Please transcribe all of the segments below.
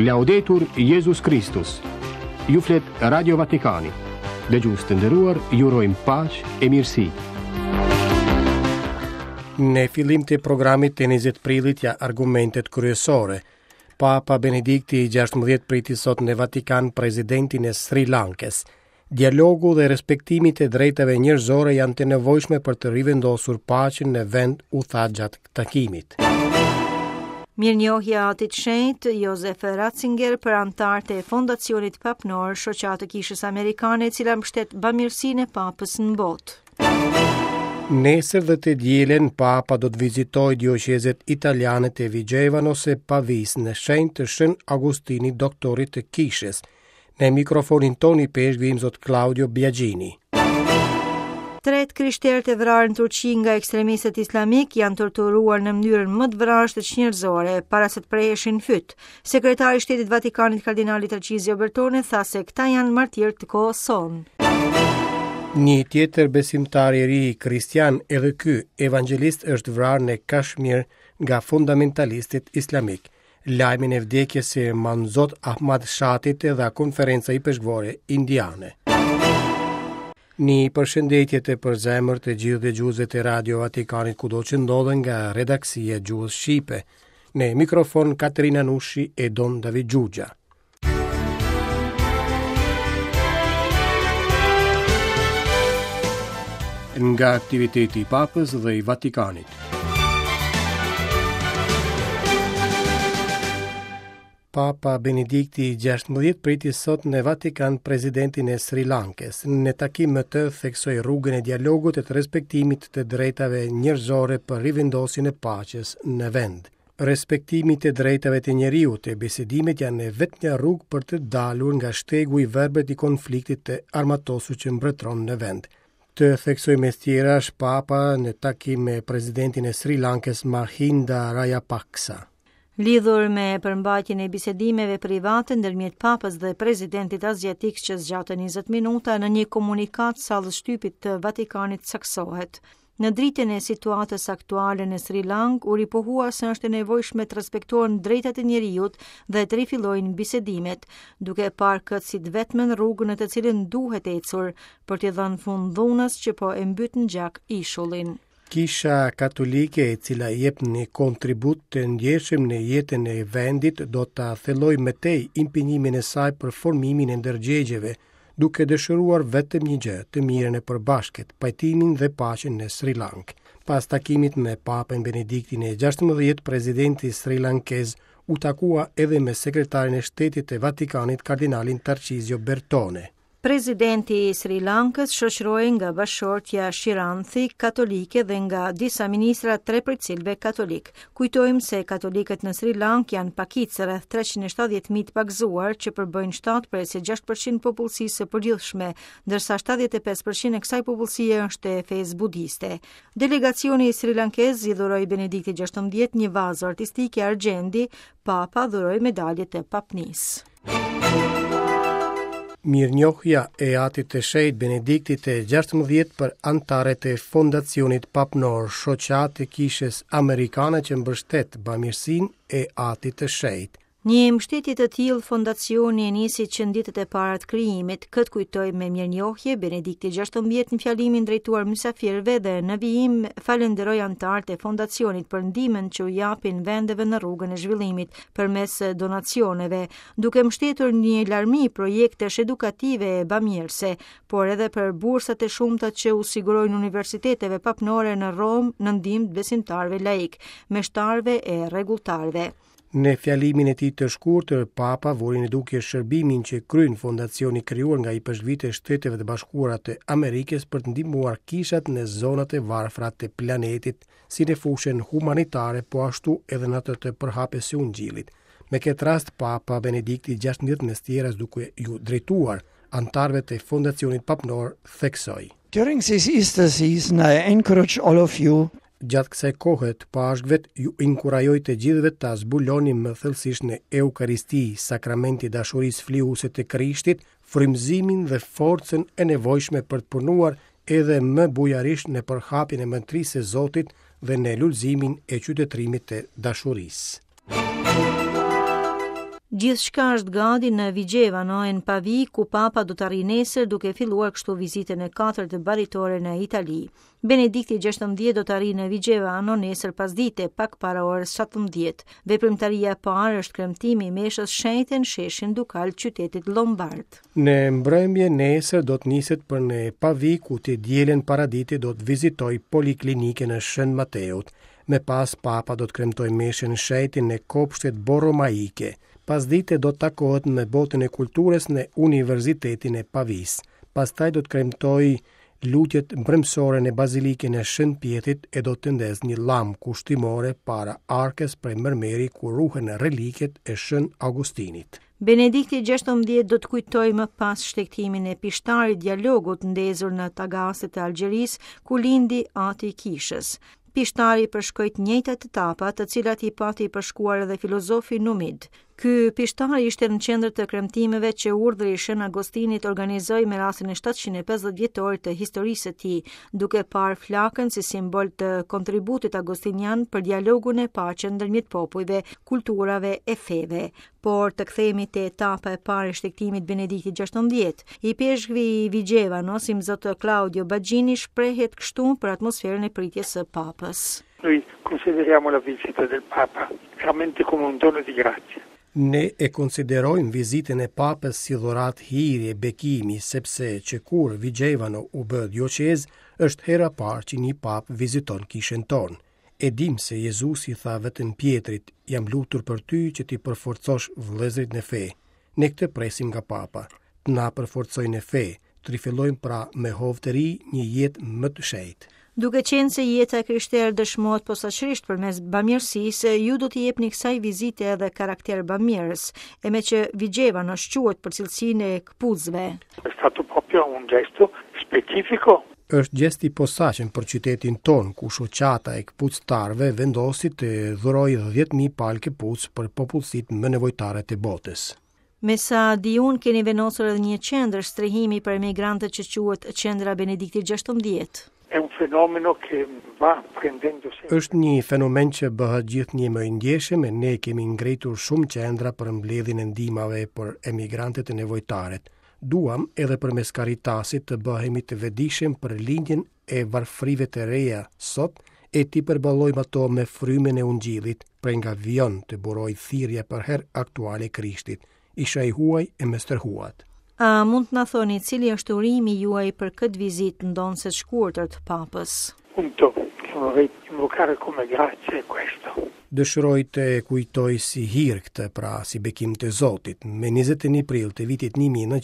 Laudetur Jesus Christus. Ju flet Radio Vatikani. Dëgjues të nderuar, ju urojmë paqë e mirësi. Në fillim të programit të 20 prillit ja argumentet kryesore. Papa Benedikti XVI priti sot në Vatikan presidentin e Sri Lankës. Dialogu dhe respektimi të drejtave njerëzore janë të nevojshme për të rivendosur paqen në vend, u tha gjatë takimit. Mirënjohja atit shenjtë Josef Ratzinger për anëtarët e Fondacionit Papnor, shoqatë Kishës Amerikane, e cila mbështet bamirësinë e Papës në botë. Nesër dhe të dielen, Papa do të vizitoj dioqezet italiane të Vigevano se Pavis në shenjtë të Shën Agustinit, doktorit të Kishës. Në mikrofonin toni peshgvim zot Claudio Biagini. Tret krishterët e vrarë në Turqi nga ekstremistët islamik janë torturuar në mënyrën më të vrasht të njerëzore para se të preheshin fyt. Sekretari i Shtetit Vatikanit Kardinali Tarcisio Bertone tha se këta janë martirë të kohës sonë. Një tjetër besimtar i ri kristian, edhe ky evangelist, është vrarë në Kashmir nga fundamentalistët islamik. Lajmin e vdekjes së Manzot Ahmad Shatit dhe konferenca i peshqvore indiane. Një përshëndetje të përzemërt të gjithë dëgjuesve e Radio Vatikanit kudo që ndodhen nga redaksia Gjuhës Shqipe. Në mikrofon Katerina Nushi e Don David Gjugja. Nga aktiviteti i Papës dhe i Vatikanit. Papa Benedikti XVI priti sot në Vatikan presidentin e Sri Lankës. Në takim më të theksoi rrugën e dialogut e të respektimit të drejtave njerëzore për rivendosjen e paqes në vend. Respektimi të drejtave të njeriut e bisedimet janë vetëm një rrugë për të dalur nga shtegu i verbet i konfliktit të armatosur që mbretëron në vend. Të theksoi mes tjerash Papa në takim me presidentin e Sri Lankës Mahinda Rajapaksa. Lidhur me përmbajtjen e bisedimeve private ndërmjet Papës dhe presidentit azjatik që zgjatën 20 minuta, në një komunikat sallës shtypit të Vatikanit saksohet. Në dritën e situatës aktuale në Sri Lankë, u ripohua se është e nevojshme të respektohen drejtat e njerëzit dhe të rifillojnë bisedimet, duke parë këtë si të vetmen rrugën në të cilën duhet ecur për t'i dhënë fund dhunës që po e mbyt në gjak ishullin. Kisha katolike e cila jep një kontribut të ndjeshëm në jetën e vendit do të thelloj me tej impinimin e saj për formimin e ndërgjegjeve, duke dëshiruar vetëm një gjë, të mirën e përbashkët, pajtimin dhe paqen në Sri Lankë. Pas takimit me Papën Benediktin e XVI, presidenti Sri Lankez u takua edhe me sekretarin e Shtetit të Vatikanit Kardinalin Tarcisio Bertone. Presidenti i Sri Lankës shoqërohej nga bashortja Shiranthi katolike dhe nga disa ministra, 3 prej cilëve katolik. Kujtojmë se katolikët në Sri Lankë janë pakicë rreth 370.000 të pagzuar që përbëjnë 7,6% popullsisë së përgjithshme, ndërsa 75% e kësaj popullsie është e fesë budiste. Delegacioni i Sri Lankez i dhuroi Benedikti XVI një vazë artistike argjendi, Papa dhuroi medalje të papnisë. Mirënjohja e atit të shenjtë Benediktit të XVI për anëtarët e Fondacionit Papnor, shoqatë e Kishës Amerikane që mbështet bamirësinë e atit të shenjtë. Një mbështetje të tillë fondacioni e nisi që në ditët e para të krijimit. Këtë kujtoi me mirënjohje Benedikti XVI në fjalimin drejtuar mysafirëve dhe në vijim falenderoi anëtarët e fondacionit për ndihmën që u japin vendeve në rrugën e zhvillimit përmes donacioneve, duke mbështetur një larmi projektesh edukative e bamirëse, por edhe për bursat e shumta që u sigurojnë universiteteve papnore në Rom në ndihmë të besimtarëve laik, meshtarëve e rregulltarëve. Në fjalimin e tij të shkurtër, Papa vori në dukje shërbimin që kryen fondacioni krijuar nga i peshqvite Shteteve të Bashkuara të Amerikës për të ndihmuar kishat në zonat e varfra të planetit, si në fushën humanitare, po ashtu edhe në atë të përhapjes së Ungjillit. Me këtë rast, Papa Benedikti XVI mes tjeras duke ju drejtuar anëtarëve të Fondacionit Papnor theksoi. During this Easter season, I encourage all of you. Gjatë kësaj kohe të pashkëvet ju inkurajoj të gjithëve ta zbuloni më thellësisht në Eukaristi, sakramenti i dashurisë fliuese të Krishtit, frymëzimin dhe forcën e nevojshme për të punuar edhe më bujarisht në përhapjen e mëntrisë së Zotit dhe në lulëzimin e qytetërimit të dashurisë. Gjithçka është gati në Vigevano e në Pavi, ku Papa do të arrijë nesër duke filluar kështu vizitën e 4 baritore në Itali. Benedikti XVI do të arrijë në Vigevano nesër pasdite, pak para orës 17. Veprimtaria e parë është kremtimi i meshës shenjtë në sheshin dukal qytetit Lombard. Në mbrëmje nesër do të niset për në Pavi, ku të dielen paradite do të vizitoj poliklinikën e Shën Mateut. Me pas Papa do të kremtoj meshën shenjtë në kopshtet borromaike. Pasdite do të takohet me botën e kulturës në Universitetin e Pavis. Pastaj do të kremtoj lutjet mbrëmsore në bazilikën e Shën Pjetrit e do të ndez një lam kushtimore para arkes prej mërmeri ku ruhen reliket e Shën Augustinit. Benedikti XVI do të kujtojë më pas shtektimin e pishtarit dialogut ndezur në Tagaset e Algjerisë, ku lindi ati i kishës. Pishtari përshkojt njëjtat etapa, të cilat i pati përshkuar edhe filozofi Numid. Ky pishtar ishte në qendër të kremtimeve që urdhri i Shën Agostinit organizoi me rastin e 750 vjetorit të historisë së tij, duke parë flakën si simbol të kontributit agostinian për dialogun e paqen ndërmjet popujve, kulturave e feve. Por të kthehemi te etapa e parë e shtektimit Benediktit XVI, i peshqvi i Vigevano, si zot Claudio Baggini, shprehet kështu për atmosferën e pritjes së Papës. Noi consideriamo la visita del Papa veramente come un dono di grazia. Ne e konsiderojmë vizitën e Papës si dhuratë hiri e bekimi, sepse që kur Vigevano u bë dioqez, është hera parë që një papë viziton kishën tonë. E dim se Jezusi tha vetëm Pjetrit, jam lutur për ty që ti përforcosh vëllezërit në fe. Ne këtë presim nga Papa, të na përforcoj në fe, të rifillojmë pra me hovtëri një jetë më të shejtë. Duke qenë se jeta krishtere dëshmohet posaçërisht përmes bamirësisë, ju do t'i jepni kësaj vizite edhe karakter bamirës, e me që Vigevano shquhet për cilësinë e këpucëve. È stato proprio un gesto specifico. Është gjesti posaçëm për qytetin ton, ku shoqata e këpucëtarëve vendosi të dhurojë 10.000 palë këpucë për popullsitë më nevojtare të botës. Me sa di unë, keni vendosur edhe një qendër strehimi për emigrantët që quhet Qendra Benedikti XVI. È un fenomeno che va prendendo sempre. Është një fenomen që bëhet gjithnjë më i ndjeshëm e ne kemi ngritur shumë qendra për mbledhjen e ndihmave për emigrantët e nevojtarët. Duam edhe përmes Caritasit të bëhemi të vetëdijshëm për lindjen e varfërive të reja sot e ti përballojmë ato me frymën e Ungjillit, prej nga vion të buroj thirrje për herë aktuale Krishtit, isha i huaj e me stërhuat. A mund të na thoni cili është urimi juaj për këtë vizitë ndonse të shkurtër të Papës? Punto che vorrei invocare come grazia è questo. Dëshiroj të kujtoj si hir këtë, pra si bekim të Zotit. Me 21 prill të vitit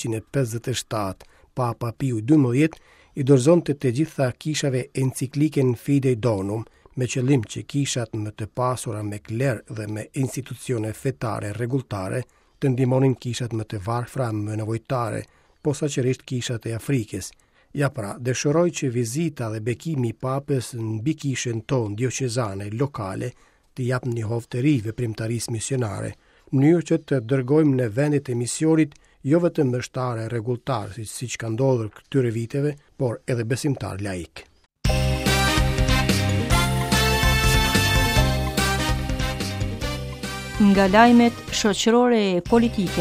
1957, Papa Piu XII i dorëzonte të gjitha kishave enciklikën Fidei Donum, me qëllim që kishat më të pasura me kler dhe me institucione fetare rregulltare të ndihmonin kishat më të varfra, më nevojtare, posaçërisht kishat e Afrikës. Ja pra, dëshiroj që vizita dhe bekimi i Papës mbi kishën tonë dioqezane lokale të japë një hovtëri veprimtarisë misionare, mënyrë që të dërgojmë në vendet e misionit jo vetëm mbështare rregulltar, siç ka ndodhur këtyre viteve, por edhe besimtar laik. Nga lajmet shoqërore e politike.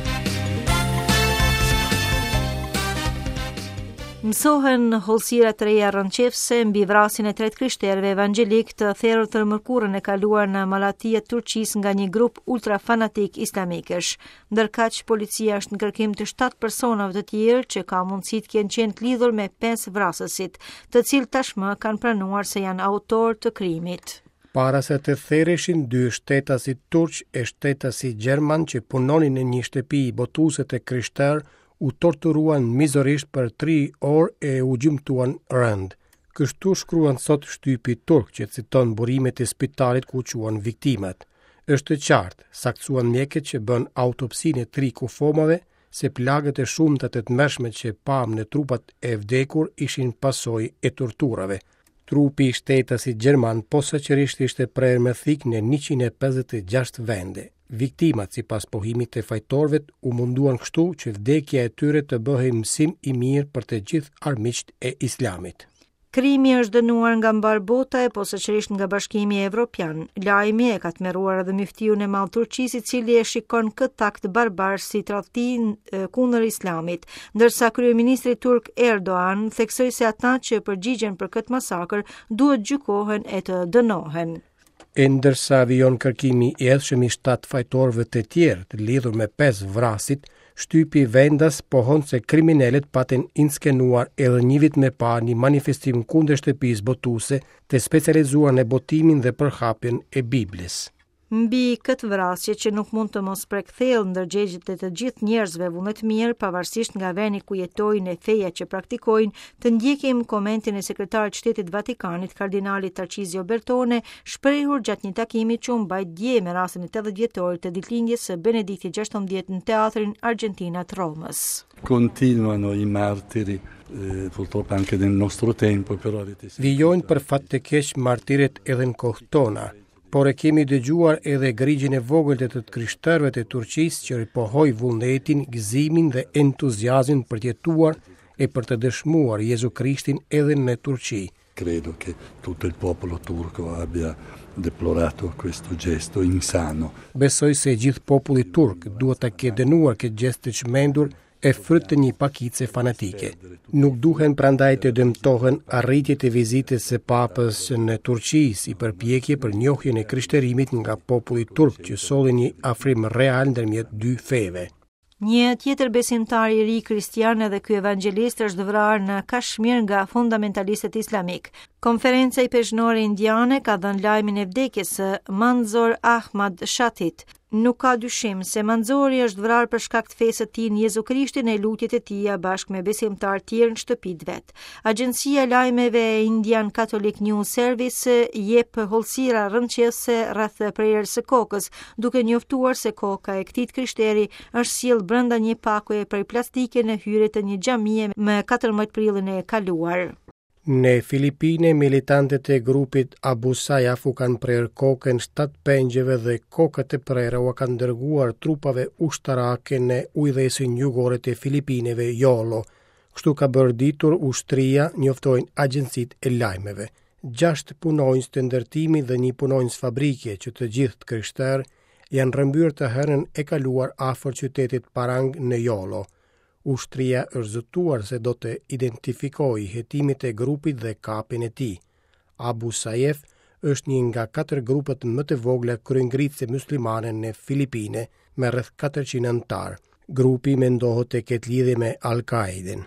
Mësohen hollësira të reja rënqefse mbi vrasjen e 3 krishterëve evangelik të therrur të mërkurën e kaluar në Mallatia të Turqisë nga një grup ultrafanatik islamikësh. Ndërkaq policia është në kërkim të 7 personave të tjerë që ka mundësi të kenë qenë të lidhur me 5 vrasësit, të cilët tashmë kanë pranuar se janë autor të krimit. Para se të therreshin 2 shtetasit turq e shtetasit gjerman që punonin në një shtëpi botuese të krishterë, u torturuan mizorisht për 3 orë e u gjymtuan rënd. Kështu shkruan sot shtypi turk që citon burimet e spitalit ku quan viktimat. Është qartë, saktësuan mjekët që bën autopsinë e 3 kufomave, se plagët e shumta të tmerrshme që pam në trupat e vdekur ishin pasojë e torturave. Trupi i shtetasit gjerman posaçërisht ishte prerë me thik në 156 vende. Viktimat, sipas pohimit të fajtorëve, u munduan kështu që vdekja e tyre të bëhej mësim i mirë për të gjithë armiqt e Islamit. Krimi është dënuar nga mbar bota e posaçërisht nga Bashkimi Evropian. Lajmi e ka tmerruar edhe myftiun e madh Turqisë, i cili e shikon këtë akt barbar si tradhti kundër Islamit, ndërsa kryeministri turk Erdogan theksoi se ata që përgjigjen për këtë masakër duhet gjykohen e të dënohen. E ndërsa avion kërkimi i edhshëm i 7 fajtorëve të tjerë të lidhur me 5 vrasit, shtypi vendas pohon se kriminalet paten inskenuar edhe një vit më parë një manifestim kundër shtëpisë botuese të specializuar në botimin dhe përhapjen e Biblës. Mbi këtë vrasje që nuk mund të mos prekthellë ndërgjegjet e të gjithë njerëzve vullnet mirë, pavarësisht nga vendi ku jetojnë e feja që praktikojnë, të ndjekim komentin e sekretarit shtetit Vatikanit, kardinalit Tarcisio Bertone, shprehur gjatë një takimi që u mbajt dje me rastin e 80 vjetorit të ditëlindjes së Benediktit XVI në teatrin Argentina të Romës. Continuano i martiri, purtroppo anche nel nostro tempo, però vijojnë për fat të keq martiret edhe në kohë tona, por e kemi dëgjuar edhe grigjin e vogël të krishterëve të Turqisë që ripohoi vullnetin, gëzimin dhe entuziazmin për të jetuar e për të dëshmuar Jezu Krishtin edhe në Turqi. Credo che tutto il popolo turco abbia deplorato questo gesto insano. Besoj se gjithë populli turk duhet ta ketë dënuar këtë gest të çmendur e fryt të një pakice fanatike. Nuk duhen prandaj të dëmtohen arritjet e vizitës së papës në Turqi si përpjekje për njohjen e krishterimit nga populli turk që solli një afrim real ndërmjet dy feve. Një tjetër besimtar i ri kristian edhe ky evangelist është vrarë në Kashmir nga fundamentalistët islamik. Konferenca i peshore indiane ka dhënë lajmin e vdekjes së Manzor Ahmad Shatit. Nuk ka dyshim se Manzori është vrarë për shkak të fesë së tij në Jezu Krishtin e lutjet e tij bashkë me besimtar tjerë në shtëpitë vet. Agjencia e lajmeve Indian Catholic News Service jep hollësira rrëmqyese rreth prerjes së kokës, duke njoftuar se koka e këtij krishteri është sjell brenda një pakoje prej plastike në hyrje të një xhamie më 14 prillin e kaluar. Në Filipine, militantët e grupit Abu Sayyaf u kanë prerë kokën 7 pengjeve dhe kokët e prera u kanë dërguar trupave ushtarake në ujdesin jugore të Filipineve, Jolo. Kështu ka bërë ditur ushtria, njoftojnë agjencitë e lajmeve. 6 punonjës të ndërtimit dhe një punonjës fabrike që të gjithë krishterë janë rrëmbyer të hënën e kaluar afër qytetit Parang në Jolo. Ushtria është zëtuar se do të identifikojë hetimit e grupit dhe kapin e tij. Abu Sayyaf është një nga 4 grupet më të vogla kryengritëse muslimane në Filipine me rreth 400 anëtar. Grupi mendohet të ketë lidhje me Al-Qaiden.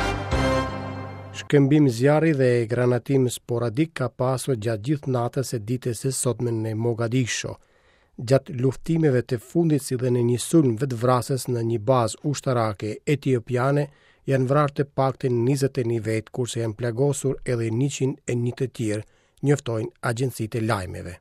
Shkëmbim zjarri dhe granatim sporadik ka pasur gjatë gjithë natës së ditës së sotme në Mogadisho. Gjatë luftimeve të fundit si dhe në një sulm vetvrasës në një bazë ushtarake etiopiane, janë vrarë të paktën 21 vet, kurse janë plagosur edhe 101 të tjerë, njoftojnë agjencitë e lajmeve.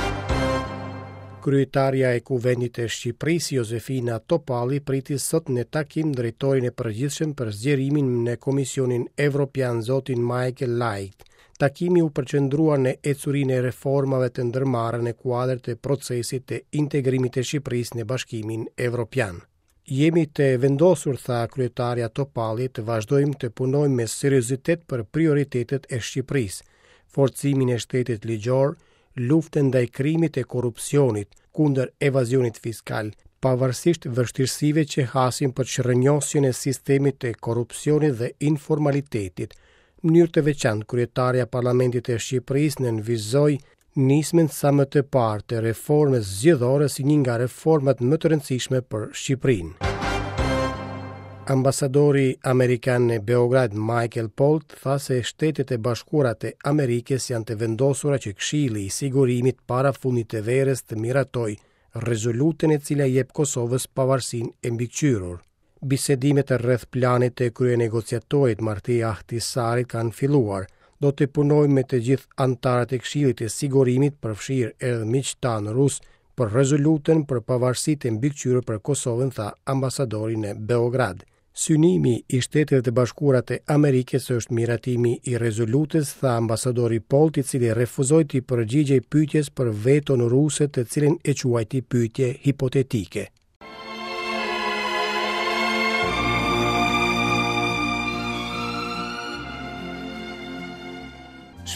Kryetaria e Kuvendit të Shqipërisë, Josefina Topalli, priti sot në takim drejtorin e përgjithshëm për zgjerimin në Komisionin Evropian zotin Michael Light. Takimi u përqendrua në ecurinë e reformave të ndërmarra në kuadër të procesit të integrimit të Shqipërisë në Bashkimin Evropian. Jemi të vendosur, tha kryetaria Topalli, të vazhdojmë të punojmë me seriozitet për prioritetet e Shqipërisë, forcimin e shtetit ligjor, luftën ndaj krimit e korrupsionit, kundër evazionit fiskal, pavarësisht vështirësive që hasin për çrrënjosjen e sistemit të korrupsionit dhe informalitetit. Mënyrë të veçantë, kryetaria Parlamentit të Shqipërisë nënvizoi nismën sa më të parë të reformës zgjedhore si një nga reformat më të rëndësishme për Shqipërinë. Ambasadori amerikan në Beograd, Michael Polt, tha se Shtetet e Bashkuara të Amerikës janë të vendosura që Këshilli i Sigurimit para fundit të verës të miratojë rezolutën e cila jep Kosovës pavarësinë e mbikëqyrur. Bisedimet rreth planit të kryenegociatorit Marti Ahtisarit kanë filluar. Do të punojmë me të gjithë anëtarët e Këshillit të Sigurimit, përfshirë edhe miqtanë rus, për rezolutën për pavarësitë e mbikëqyrur për Kosovën, tha ambasadori në Beograd. Synimi i Shtetit të Bashkuara të Amerikës është miratimi i rezolutës, tha ambasadori Polt, i cili refuzoi të përgjigjej pyetjes për veton ruse, të cilën e quajti pyetje hipotetike.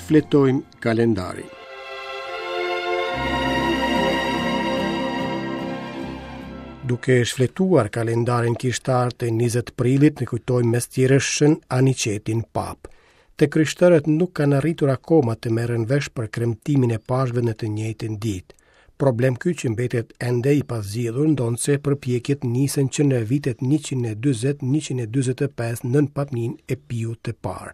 Shfletojmë kalendari. Duke shfletuar kalendarin kishtar të 20 prillit, ne kujtojmë mes tjereshën Anicetin Pap. Te krishterët nuk kanë arritur akoma të merren vesh për kremtimin e pashkve në të njëjtën ditë. Problem ky që mbetet ende i pazgjedhur ndonse përpjekjet nisen që në vitet 140-145 nën papnin e Piut të parë.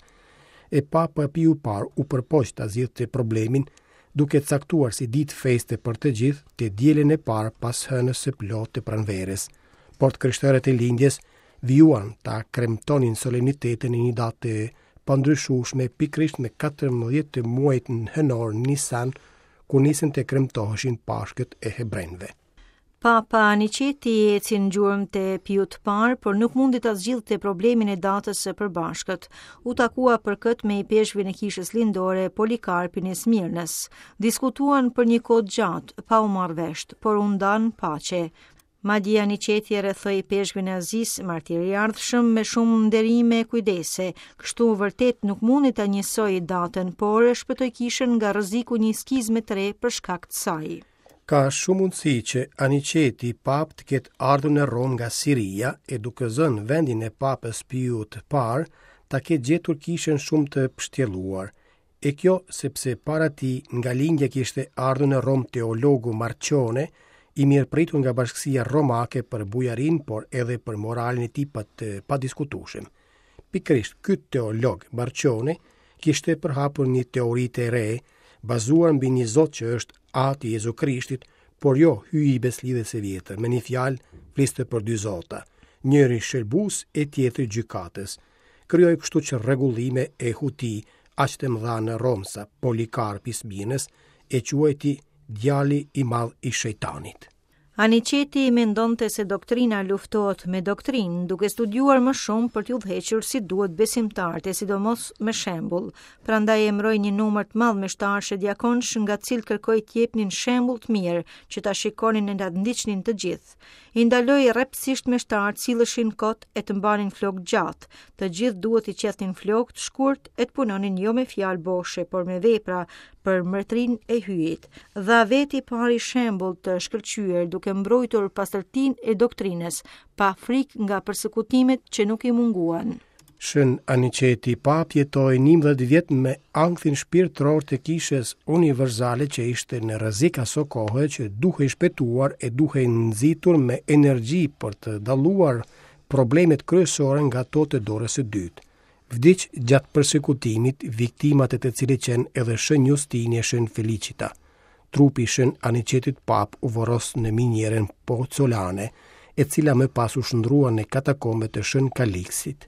E Papa Piu parë u përpoq ta zgjidhte problemin duke caktuar si ditë feste për të gjithë të dielën e parë pas hënës së plotë të pranverës. Por të krishterët e lindjes vijuan ta kremtonin solenitetin në një datë pandryshueshme pikërisht me 14 të muajit në hënor Nisan, ku nisën të kremtoheshin pashkët e hebrejve. Papa Aniceti eci në gjurmë të Piut parë, por nuk mundi ta zgjidhte problemin e datës së përbashkët. U takua për këtë me i peshkvin e kishës lindore Polikarpin e Smirnës. Diskutuan për një kohë gjatë, pa u marrë vesh, por u ndan paqe. Madje Aniceti rrethoi peshkvin e Azis, martiri i ardhshëm me shumë nderime e kujdese, kështu vërtet nuk mundi ta njësoj datën, por e shpëtoi kishën nga rreziku një skizme të re për shkak të saj. Ka shumë mundësi që Aniceti Pap të ketë ardhur në Rom nga Siria e duke zënë vendin e Papës Piu të parë, ta ketë gjetur kishën shumë të pështjelluar. E kjo sepse para tij nga lindja kishte ardhur në Rom teologu Marcione, i mirëpritur nga bashkësia romake për bujarin, por edhe për moralin e tij pa diskutueshëm. Pikërisht ky teolog Marcione kishte përhapur një teori të re, bazuar mbi një Zot që është Ati i Jezu Krishtit, por jo hyji i beslidhjes së vjetër. Me një fjalë, fliste për dy Zota, njëri shërbus e tjetri gjykatës. Krijoi kështu që rregullime e huti aq të mëdha në Rom sa Polikarpi i Smirnës, e quajti djali i madh i shejtanit. Aniceti mendonte se doktrina luftohet me doktrinë, duke studiuar më shumë për t'u udhëhequr si duhet besimtarët, e sidomos me shembull. Prandaj emëroi një numër të madh meshtarësh e diakonësh, nga cilë kërkoi të jepnin shembull të mirë, që ta shikonin e ta ndiqnin të gjithë. I ndaloi rreptësisht meshtarët silleshin kot e të mbanin flok gjatë. Të gjithë duhet i qethnin flok të shkurt e të punonin jo me fjalë boshe, por me vepra për mërtrin e hyjit. Dha veti pari shembull të shkëlqyer, duke mbrojtur pastërtinë e doktrinës, pa frikë nga përsekutimet që nuk i munguan. Shën Aniceti Pap jetoi 11 vjet me ankthin shpirtëror të kishës universale që ishte në rrezik aso kohë që duhej shpëtuar e duhej nxitur me energji për të dalluar problemet kryesore nga ato të dorës së dytë. Vdiq gjatë përsekutimit viktimat e të cilit qenë edhe shën Justini e shën Felicita. Trupi shën Anicetit Pap u vorros në minjeren Pozzolane, e cila më pas u shndrua në katakombe të shën Kaliksit.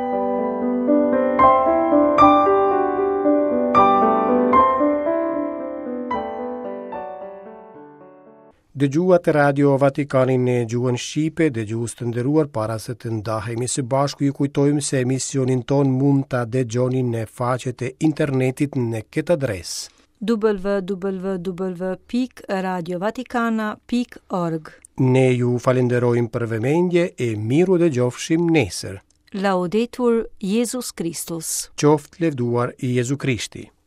Dëgjuat Radio Vatikanin në gjuhën Shqipe, dëgjues të nderuar, para se të ndahemi së bashku ju kujtojmë se emisionin ton mund ta dëgjoni në faqet e internetit në këtë adresë: www.radiovaticana.org. Ne ju falenderojmë për vëmendje e miru dëgjofshim nesër. Laudetur Jesus Christus. Qoftë lëvduar i Jezu Krishti.